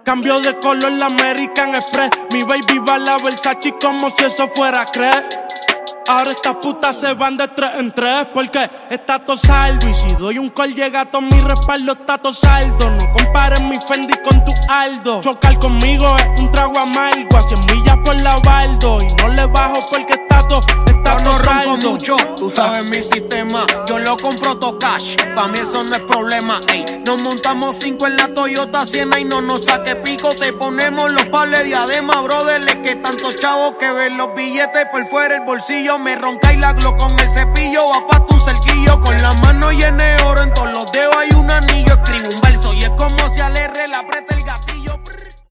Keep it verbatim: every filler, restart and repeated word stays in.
Cambio de color la American Express. Mi baby va a la Versace como si eso fuera creer. Ahora estas putas se van de tres en tres porque está todo saldo. Y si doy un call llega todo mi respaldo, está todo saldo. No compares mi Fendi con tu Aldo. Chocar conmigo es un trago amargo. A cien millas por la baldo. Y no le bajo porque está todo, está Yo todo no saldo. ronco mucho, tú sabes mi sistema. Yo lo compro todo cash, pa' mí eso no es problema. Ey, nos montamos cinco en la Toyota Siena y no nos saque pico. Te ponemos los palos de diadema, brother. Es que tanto chavo que ven los billetes por fuera el bolsillo. Me ronca y la glo con el cepillo. Va pa' tu cerquillo con la mano llena de oro. En todos los dedos hay un anillo. Escribo un verso y es como si al R le aprieta el gatillo.